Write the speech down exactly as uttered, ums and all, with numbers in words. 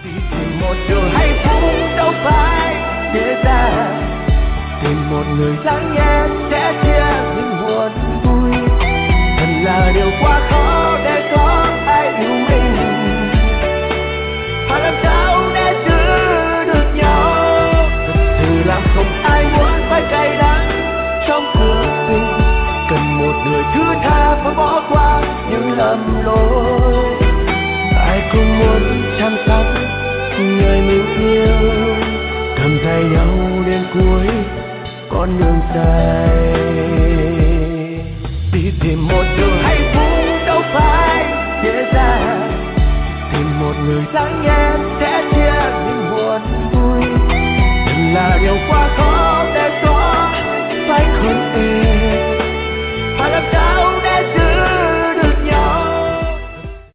Đi tìm một điều hạnh phúc đâu phải dễ dàng, tìm một người lắng nghe sẽ chia những buồn vui. Thật là điều quá khó để có ai yêu mình, phải làm sao để giữ được nhau. Thật sự là không ai muốn phải cay đắng trong cuộc tình, cần một người thứ tha và bỏ qua những lầm lỗi. Ai cũng muốn chăm sóc người mình yêu, cầm tay nhau đến cuối con đường dài. Đi tìm một điều hạnh phúc đâu phải dễ dàng, tìm một người lắng nghe